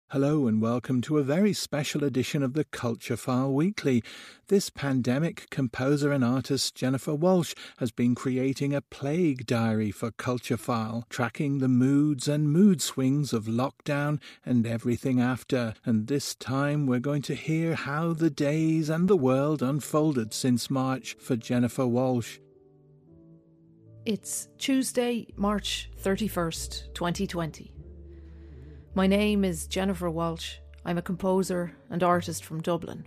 Hello and welcome to a very special edition of the Culture File Weekly. This pandemic, composer and artist Jennifer Walshe has been creating a plague diary for Culture File, tracking the moods and mood swings of lockdown and everything after. And this time we're going to hear how the days and the world unfolded since March for Jennifer Walshe. It's Tuesday, March 31st, 2020. My name is Jennifer Walshe. I'm a composer and artist from Dublin.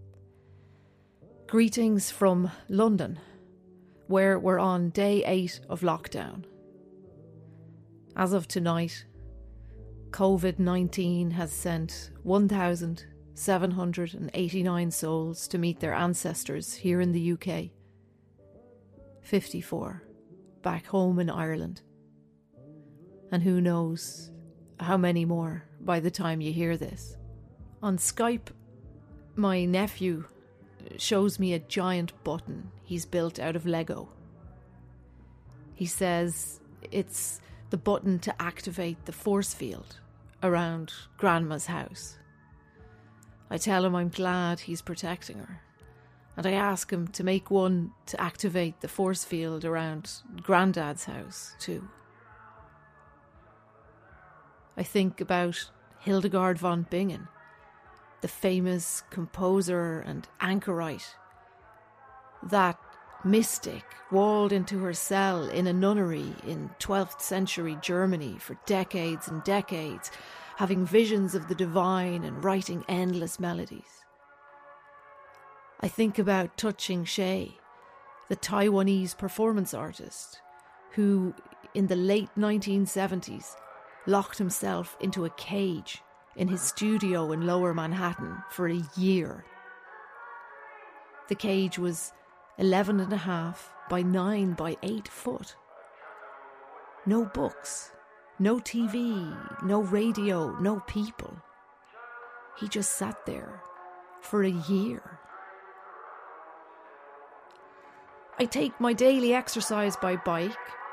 Greetings from London, where we're on day 8 of lockdown. As of tonight, COVID-19 has sent 1,789 souls to meet their ancestors here in the UK. 54 back home in Ireland. And who knows how many more by the time you hear this. On Skype, my nephew shows me a giant button he's built out of Lego. He says it's the button to activate the force field around Grandma's house. I tell him I'm glad he's protecting her, and I ask him to make one to activate the force field around Grandad's house too. I think about Hildegard von Bingen, the famous composer and anchorite. That mystic walled into her cell in a nunnery in 12th century Germany for decades and decades, having visions of the divine and writing endless melodies. I think about Touching Shea, the Taiwanese performance artist, who in the late 1970s locked himself into a cage in his studio in Lower Manhattan for a year. The cage was 11.5 by 9 by 8 foot. No books, no TV, no radio, no people. He just sat there for a year. I take my daily exercise by bike.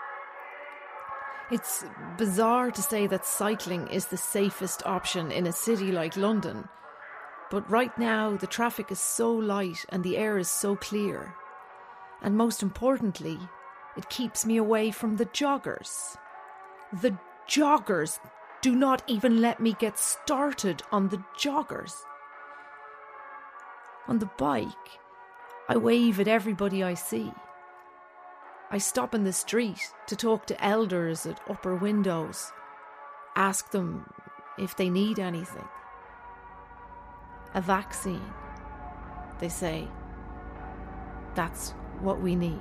It's bizarre to say that cycling is the safest option in a city like London, but right now the traffic is so light and the air is so clear. And most importantly, it keeps me away from the joggers. The joggers! Do not even let me get started on the joggers. On the bike, I wave at everybody I see. I stop in the street to talk to elders at upper windows, ask them if they need anything. A vaccine, they say. That's what we need.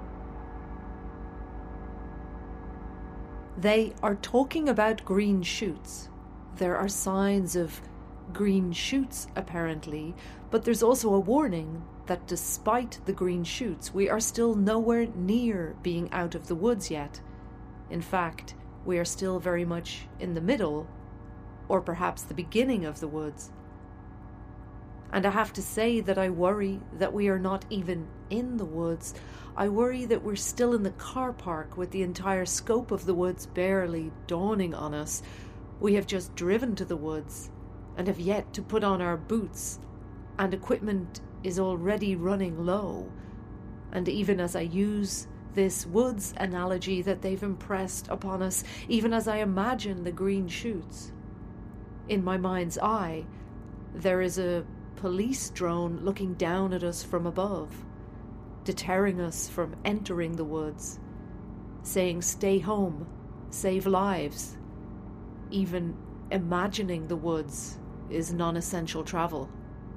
They are talking about green shoots. There are signs of green shoots, apparently, but there's also a warning that despite the green shoots, we are still nowhere near being out of the woods yet. In fact, we are still very much in the middle, or perhaps the beginning of the woods. And I have to say that I worry that we are not even in the woods. I worry that we're still in the car park with the entire scope of the woods barely dawning on us. We have just driven to the woods and have yet to put on our boots, and equipment is already running low. And even as I use this woods analogy that they've impressed upon us, even as I imagine the green shoots, in my mind's eye, there is a police drone looking down at us from above, deterring us from entering the woods, saying stay home, save lives. Even imagining the woods is non-essential travel.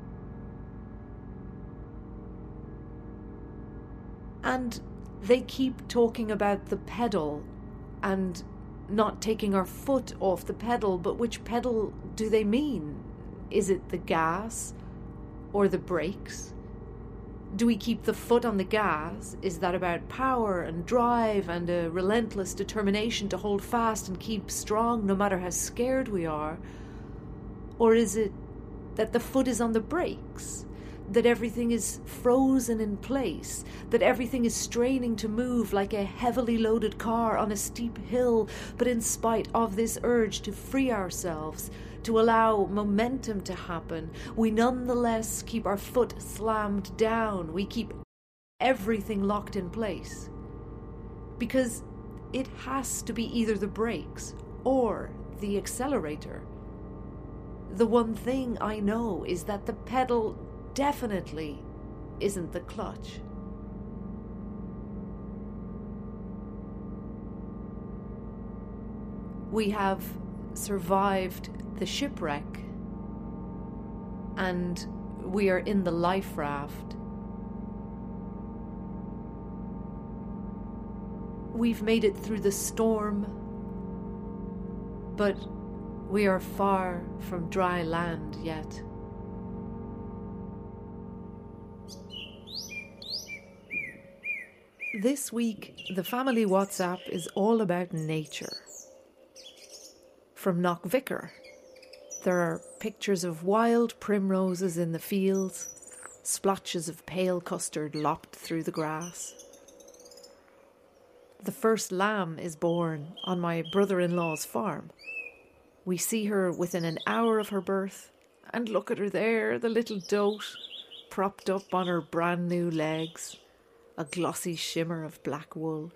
And they keep talking about the pedal and not taking our foot off the pedal, but which pedal do they mean? Is it the gas or the brakes? Do we keep the foot on the gas? Is that about power and drive and a relentless determination to hold fast and keep strong no matter how scared we are? Or is it that the foot is on the brakes? That everything is frozen in place, that everything is straining to move like a heavily loaded car on a steep hill, but in spite of this urge to free ourselves, to allow momentum to happen, we nonetheless keep our foot slammed down. We keep everything locked in place. Because it has to be either the brakes or the accelerator. The one thing I know is that the pedal definitely isn't the clutch. We have survived the shipwreck, and we are in the life raft. We've made it through the storm, but we are far from dry land yet. This week, the family WhatsApp is all about nature. From Knockvicker, there are pictures of wild primroses in the fields, splotches of pale custard lopped through the grass. The first lamb is born on my brother-in-law's farm. We see her within an hour of her birth, and look at her there, the little dote, propped up on her brand new legs, a glossy shimmer of black wool.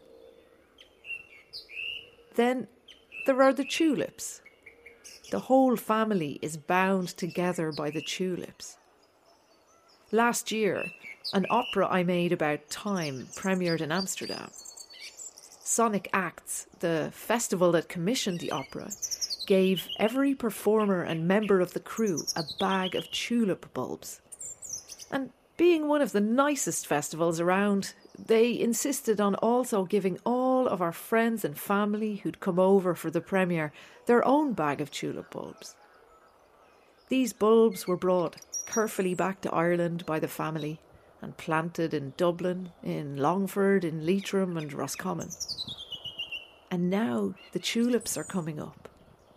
Then there are the tulips. The whole family is bound together by the tulips. Last year, an opera I made about time premiered in Amsterdam. Sonic Acts, the festival that commissioned the opera, gave every performer and member of the crew a bag of tulip bulbs. And being one of the nicest festivals around, they insisted on also giving all of our friends and family who'd come over for the premiere their own bag of tulip bulbs. These bulbs were brought carefully back to Ireland by the family and planted in Dublin, in Longford, in Leitrim and Roscommon. And now the tulips are coming up.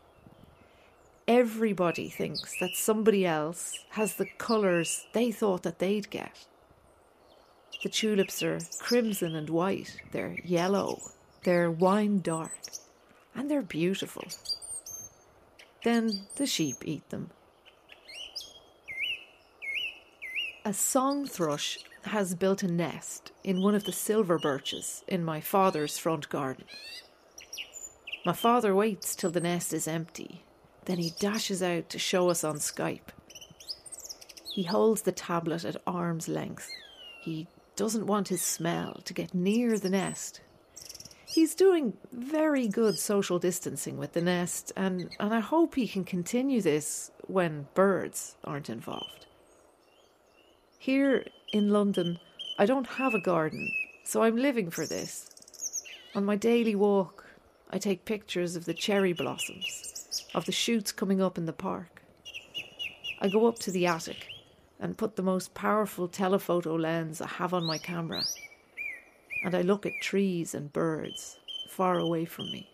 Everybody thinks that somebody else has the colours they thought that they'd get. The tulips are crimson and white, they're yellow, they're wine dark, and they're beautiful. Then the sheep eat them. A song thrush has built a nest in one of the silver birches in my father's front garden. My father waits till the nest is empty, then he dashes out to show us on Skype. He holds the tablet at arm's length. He doesn't want his smell to get near the nest. He's doing very good social distancing with the nest, and I hope he can continue this when birds aren't involved. Here in London, I don't have a garden, so I'm living for this. On my daily walk, I take pictures of the cherry blossoms, of the shoots coming up in the park. I go up to the attic and put the most powerful telephoto lens I have on my camera, and I look at trees and birds far away from me.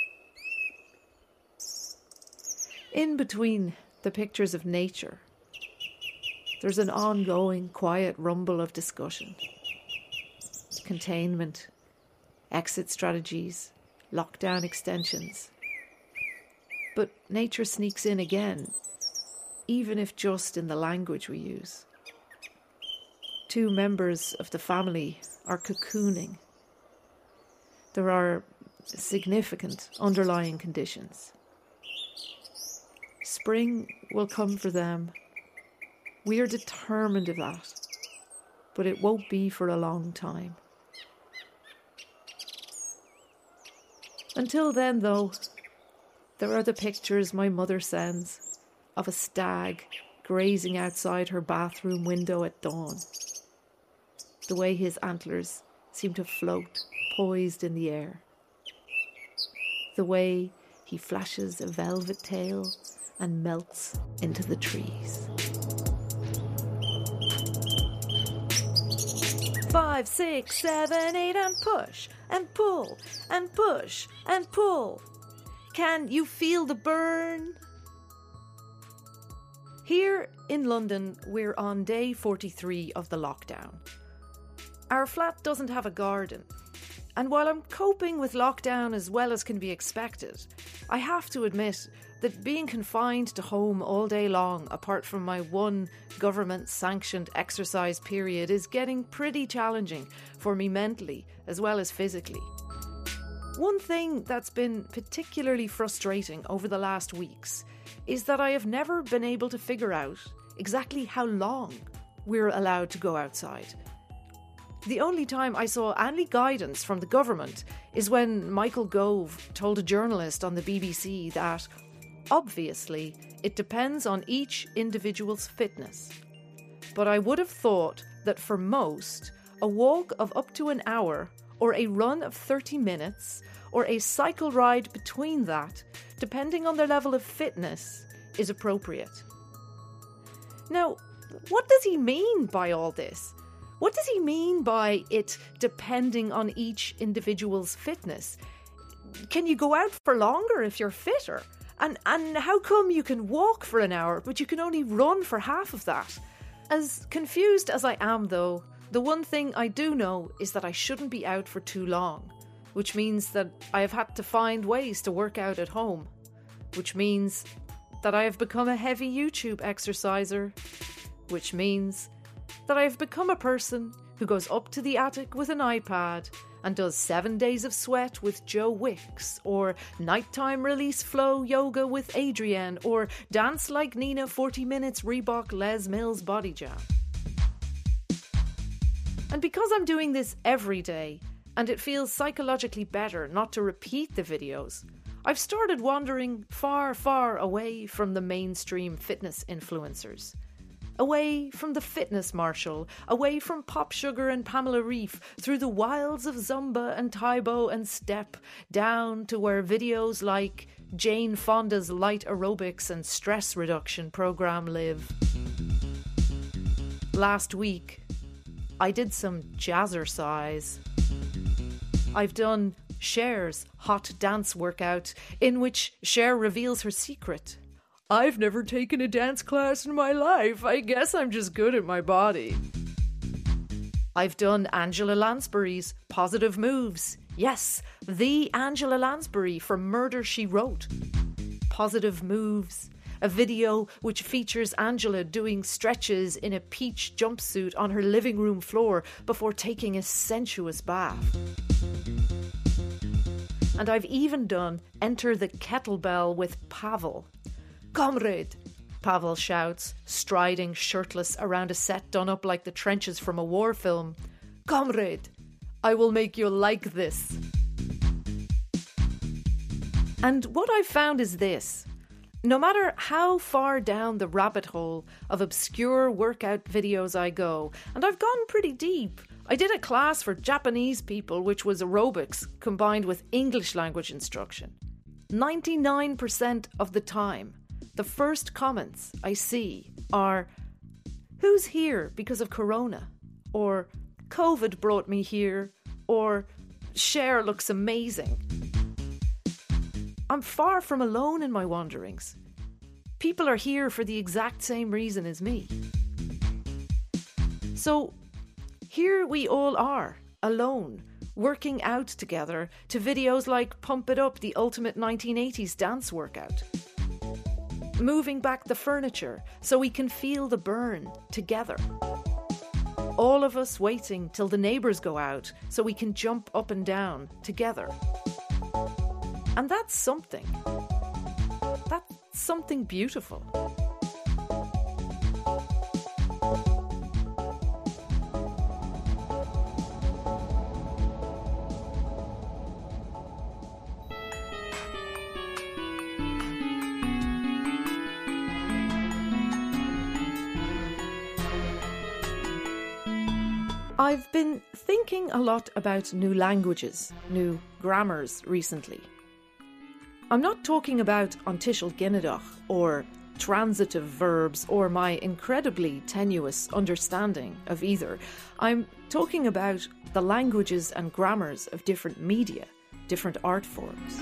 In between the pictures of nature, there's an ongoing quiet rumble of discussion. Containment, exit strategies, lockdown extensions. But nature sneaks in again, even if just in the language we use. 2 members of the family are cocooning. There are significant underlying conditions. Spring will come for them. We are determined of that, but it won't be for a long time. Until then, though, there are the pictures my mother sends of a stag grazing outside her bathroom window at dawn. The way his antlers seem to float, poised in the air. The way he flashes a velvet tail and melts into the trees. 5, 6, 7, 8, and push, and pull, and push, and pull. Can you feel the burn? Here in London, we're on day 43 of the lockdown. Our flat doesn't have a garden, and while I'm coping with lockdown as well as can be expected, I have to admit that being confined to home all day long, apart from my one government-sanctioned exercise period, is getting pretty challenging for me mentally as well as physically. One thing that's been particularly frustrating over the last weeks is that I have never been able to figure out exactly how long we're allowed to go outside. The only time I saw any guidance from the government is when Michael Gove told a journalist on the BBC that, obviously, it depends on each individual's fitness. But I would have thought that for most, a walk of up to an hour, or a run of 30 minutes, or a cycle ride between that, depending on their level of fitness, is appropriate. Now, what does he mean by all this? What does he mean by it depending on each individual's fitness? Can you go out for longer if you're fitter? And how come you can walk for an hour, but you can only run for half of that? As confused as I am, though, the one thing I do know is that I shouldn't be out for too long, which means that I have had to find ways to work out at home, which means that I have become a heavy YouTube exerciser, which means that I have become a person who goes up to the attic with an iPad and does 7 days of sweat with Joe Wicks, or nighttime release flow yoga with Adrienne, or dance like Nina 40 minutes Reebok Les Mills body jam. And because I'm doing this every day, and it feels psychologically better not to repeat the videos, I've started wandering far, far away from the mainstream fitness influencers. Away from the fitness marshal, away from Pop Sugar and Pamela Reif, through the wilds of Zumba and Taibo and Step, down to where videos like Jane Fonda's light aerobics and stress reduction program live. Last week, I did some jazzercise. I've done Cher's hot dance workout, in which Cher reveals her secret. I've never taken a dance class in my life. I guess I'm just good at my body. I've done Angela Lansbury's Positive Moves. Yes, the Angela Lansbury from Murder, She Wrote. Positive Moves. A video which features Angela doing stretches in a peach jumpsuit on her living room floor before taking a sensuous bath. And I've even done Enter the Kettlebell with Pavel. Comrade, Pavel shouts, striding shirtless around a set done up like the trenches from a war film. Comrade, I will make you like this. And what I've found is this. No matter how far down the rabbit hole of obscure workout videos I go, and I've gone pretty deep. I did a class for Japanese people which was aerobics combined with English language instruction. 99% of the time, the first comments I see are, "Who's here because of Corona?" Or "COVID brought me here," or "Cher looks amazing." I'm far from alone in my wanderings. People are here for the exact same reason as me. So here we all are, alone, working out together to videos like Pump It Up, the ultimate 1980s dance workout. Moving back the furniture so we can feel the burn together. All of us waiting till the neighbours go out so we can jump up and down together. And that's something. That's something beautiful. I've been thinking a lot about new languages, new grammars recently. I'm not talking about Antishal Ginadach or transitive verbs or my incredibly tenuous understanding of either. I'm talking about the languages and grammars of different media, different art forms.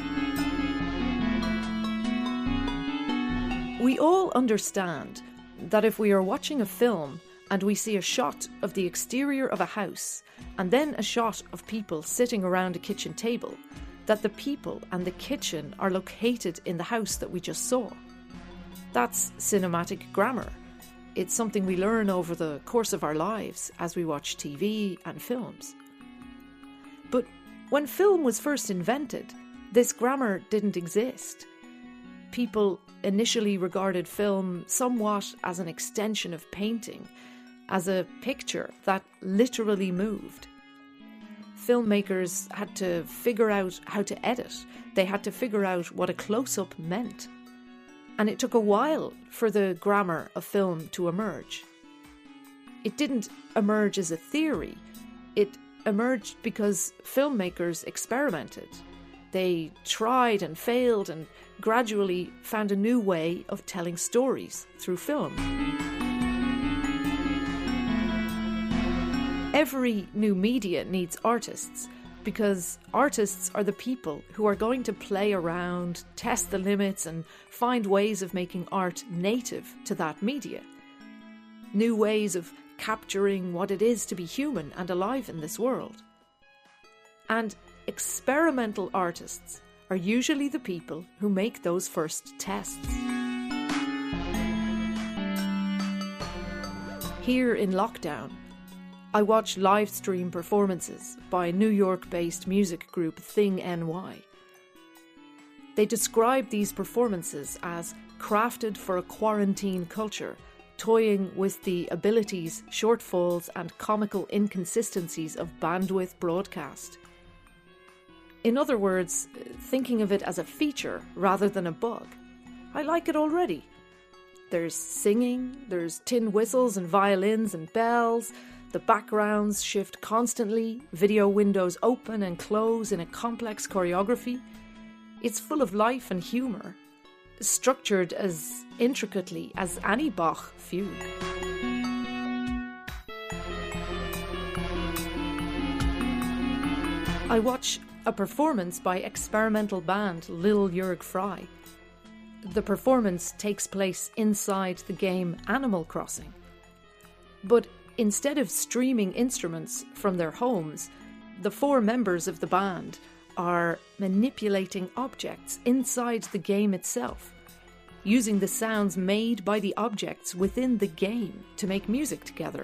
We all understand that if we are watching a film and we see a shot of the exterior of a house and then a shot of people sitting around a kitchen table, that the people and the kitchen are located in the house that we just saw. That's cinematic grammar. It's something we learn over the course of our lives as we watch TV and films. But when film was first invented, this grammar didn't exist. People initially regarded film somewhat as an extension of painting, as a picture that literally moved. Filmmakers had to figure out how to edit. They had to figure out what a close-up meant. And it took a while for the grammar of film to emerge. It didn't emerge as a theory. It emerged because filmmakers experimented. They tried and failed and gradually found a new way of telling stories through film. Every new media needs artists, because artists are the people who are going to play around, test the limits, and find ways of making art native to that media. New ways of capturing what it is to be human and alive in this world. And experimental artists are usually the people who make those first tests. Here in lockdown, I watch live stream performances by New York-based music group Thing NY. They describe these performances as crafted for a quarantine culture, toying with the abilities, shortfalls and comical inconsistencies of bandwidth broadcast. In other words, thinking of it as a feature rather than a bug. I like it already. There's singing, there's tin whistles and violins and bells. The backgrounds shift constantly, video windows open and close in a complex choreography. It's full of life and humour, structured as intricately as any Bach fugue. I watch a performance by experimental band Lil Jörg Frey. The performance takes place inside the game Animal Crossing. But instead of streaming instruments from their homes, the 4 members of the band are manipulating objects inside the game itself, using the sounds made by the objects within the game to make music together.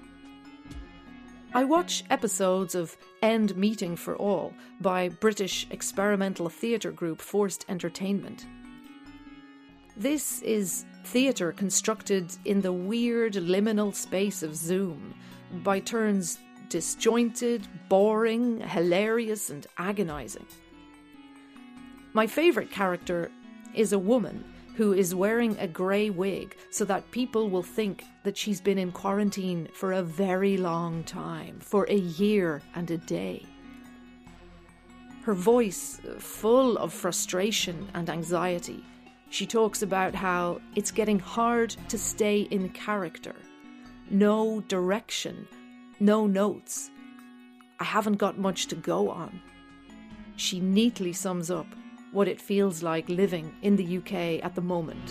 I watch episodes of End Meeting for All by British experimental theatre group Forced Entertainment. This is theatre constructed in the weird liminal space of Zoom, by turns disjointed, boring, hilarious and agonising. My favourite character is a woman who is wearing a grey wig so that people will think that she's been in quarantine for a very long time, for a year and a day. Her voice full of frustration and anxiety. She talks about how it's getting hard to stay in character. No direction, no notes. I haven't got much to go on. She neatly sums up what it feels like living in the UK at the moment.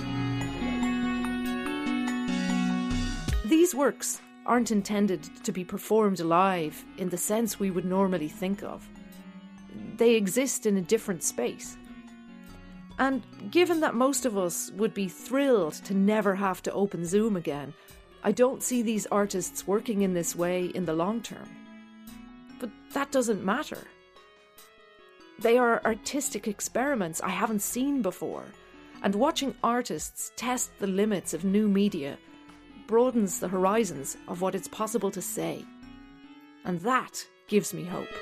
These works aren't intended to be performed live in the sense we would normally think of. They exist in a different space. And given that most of us would be thrilled to never have to open Zoom again, I don't see these artists working in this way in the long term. But that doesn't matter. They are artistic experiments I haven't seen before, and watching artists test the limits of new media broadens the horizons of what it's possible to say. And that gives me hope.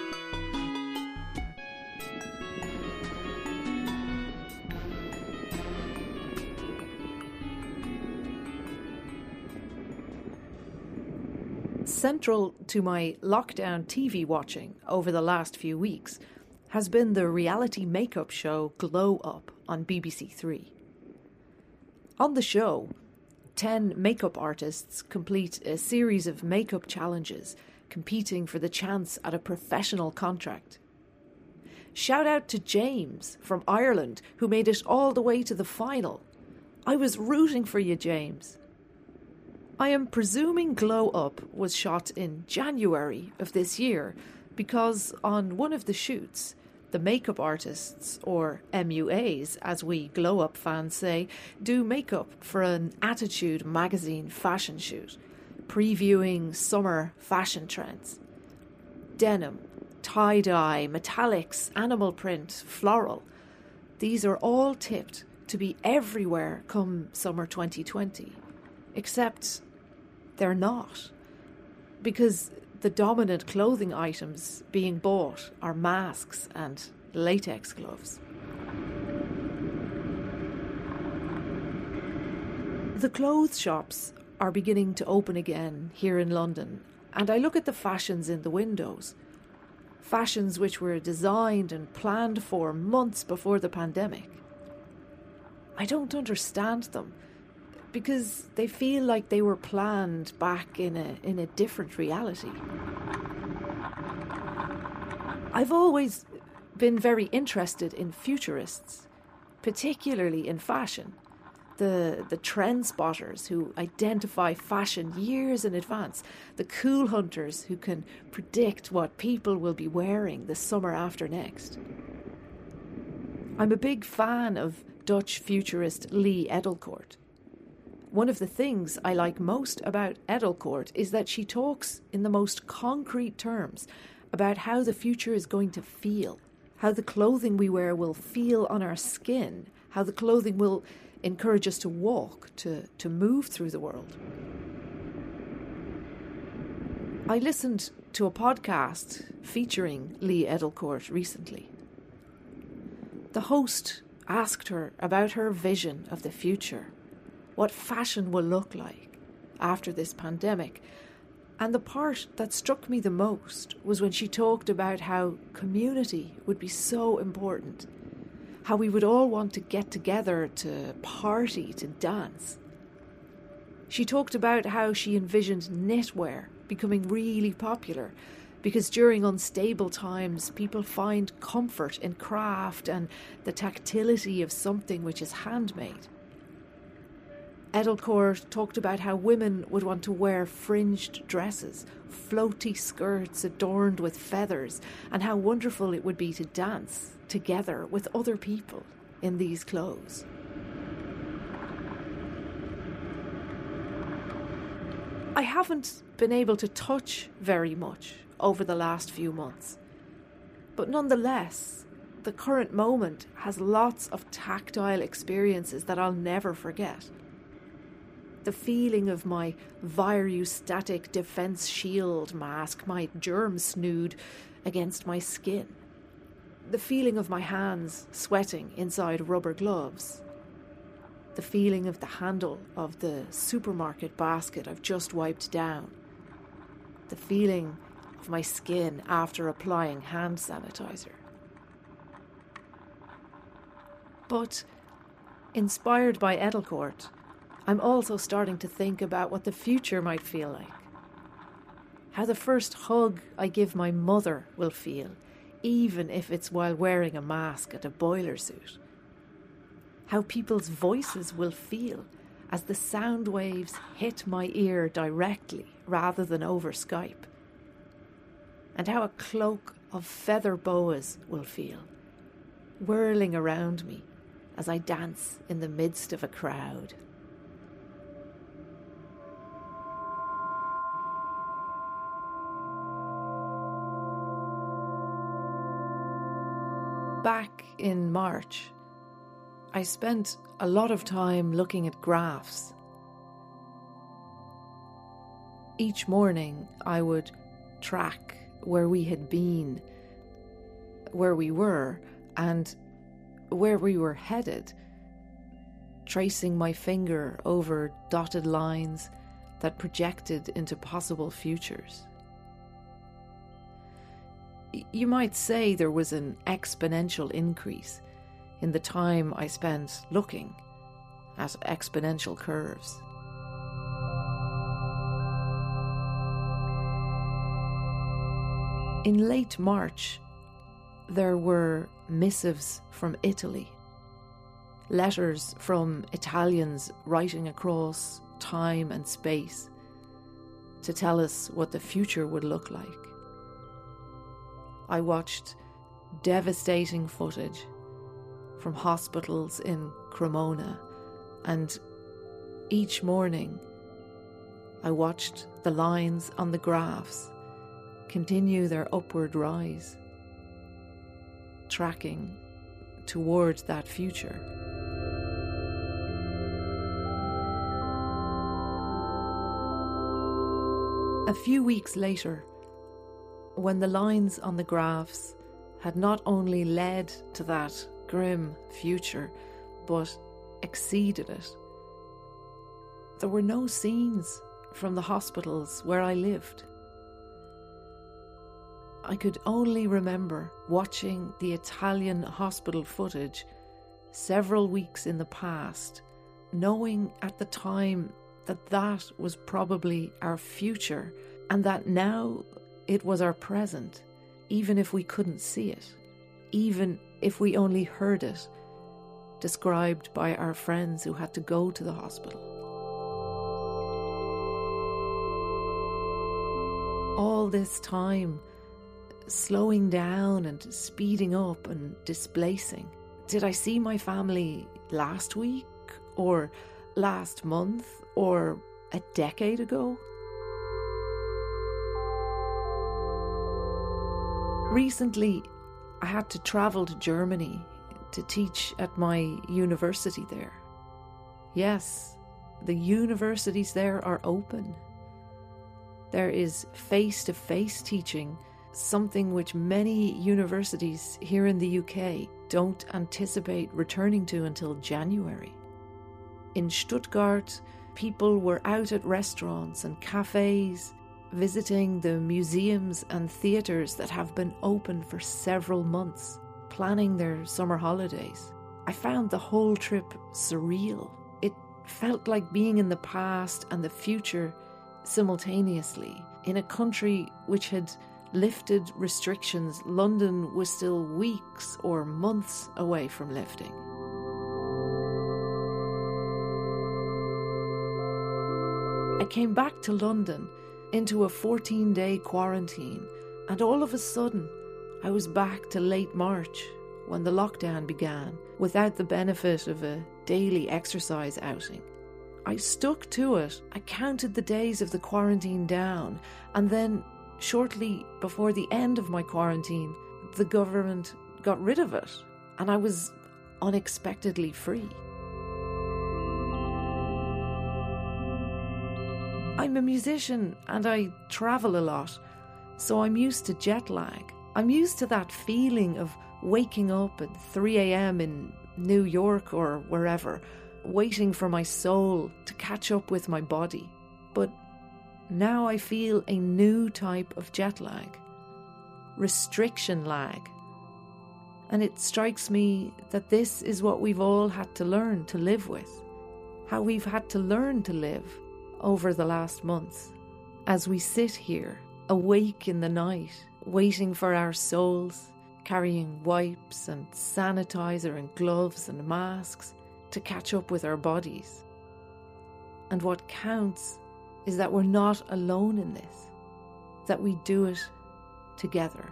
Central to my lockdown TV watching over the last few weeks has been the reality makeup show Glow Up on BBC Three. On the show, 10 makeup artists complete a series of makeup challenges, competing for the chance at a professional contract. Shout out to James from Ireland, who made it all the way to the final. I was rooting for you, James. I am presuming Glow Up was shot in January of this year because on one of the shoots, The makeup artists, or MUAs, as we Glow Up fans say, do makeup for an Attitude magazine fashion shoot, previewing summer fashion trends. Denim, tie-dye, metallics, animal print, floral. These are all tipped to be everywhere come summer 2020. Except they're not. Because the dominant clothing items being bought are masks and latex gloves. The clothes shops are beginning to open again here in London, and I look at the fashions in the windows. Fashions which were designed and planned for months before the pandemic. I don't understand them, because they feel like they were planned back in a different reality. I've always been very interested in futurists, particularly in fashion. The trend spotters who identify fashion years in advance, the cool hunters who can predict what people will be wearing the summer after next. I'm a big fan of Dutch futurist Lee Edelkoort. One of the things I like most about Edelkoort is that she talks in the most concrete terms about how the future is going to feel, how the clothing we wear will feel on our skin, how the clothing will encourage us to walk, to move through the world. I listened to a podcast featuring Lee Edelkoort recently. The host asked her about her vision of the future, what fashion will look like after this pandemic. And the part that struck me the most was when she talked about how community would be so important, how we would all want to get together, to party, to dance. She talked about how she envisioned knitwear becoming really popular because during unstable times people find comfort in craft and the tactility of something which is handmade. Edelkoort talked about how women would want to wear fringed dresses, floaty skirts adorned with feathers, and how wonderful it would be to dance together with other people in these clothes. I haven't been able to touch very much over the last few months, but nonetheless, the current moment has lots of tactile experiences that I'll never forget. The feeling of my virustatic defense shield mask, my germ snood against my skin. The feeling of my hands sweating inside rubber gloves. The feeling of the handle of the supermarket basket I've just wiped down. The feeling of my skin after applying hand sanitizer. But, inspired by Edelkoort, I'm also starting to think about what the future might feel like. How the first hug I give my mother will feel, even if it's while wearing a mask and a boiler suit. How people's voices will feel as the sound waves hit my ear directly rather than over Skype. And how a cloak of feather boas will feel, whirling around me as I dance in the midst of a crowd. Back in March, I spent a lot of time looking at graphs. Each morning I would track where we had been, where we were, and where we were headed, tracing my finger over dotted lines that projected into possible futures. You might say there was an exponential increase in the time I spent looking at exponential curves. In late March, there were missives from Italy, letters from Italians writing across time and space to tell us what the future would look like. I watched devastating footage from hospitals in Cremona, and each morning I watched the lines on the graphs continue their upward rise, tracking towards that future. A few weeks later, when the lines on the graphs had not only led to that grim future, but exceeded it, there were no scenes from the hospitals where I lived. I could only remember watching the Italian hospital footage several weeks in the past, knowing at the time that that was probably our future and that now it was our present, even if we couldn't see it, even if we only heard it described by our friends who had to go to the hospital. All this time, slowing down and speeding up and displacing. Did I see my family last week or last month or a decade ago? Recently, I had to travel to Germany to teach at my university there. Yes, the universities there are open. There is face-to-face teaching, something which many universities here in the UK don't anticipate returning to until January. In Stuttgart, people were out at restaurants and cafes, visiting the museums and theatres that have been open for several months, planning their summer holidays. I found the whole trip surreal. It felt like being in the past and the future simultaneously. In a country which had lifted restrictions, London was still weeks or months away from lifting. I came back to London into a 14-day quarantine, and all of a sudden I was back to late March when the lockdown began, without the benefit of a daily exercise outing. I stuck to it. I counted the days of the quarantine down, and then shortly before the end of my quarantine, the government got rid of it, and I was unexpectedly free. I'm a musician and I travel a lot, so I'm used to jet lag. I'm used to that feeling of waking up at 3 a.m. in New York or wherever, waiting for my soul to catch up with my body. But now I feel a new type of jet lag, restriction lag. And it strikes me that this is what we've all had to learn to live with, how we've had to learn to live over the last months, as we sit here, awake in the night, waiting for our souls, carrying wipes and sanitizer and gloves and masks to catch up with our bodies. And what counts is that we're not alone in this, that we do it together.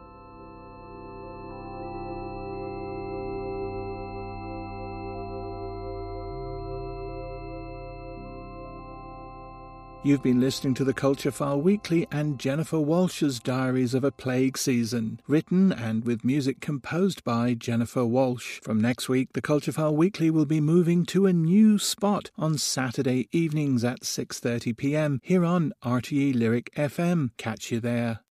You've been listening to the Culture File Weekly and Jennifer Walsh's Diaries of a Plague Season, written and with music composed by Jennifer Walsh. From next week, the Culture File Weekly will be moving to a new spot on Saturday evenings at 6:30 p.m. here on RTE Lyric FM. Catch you there.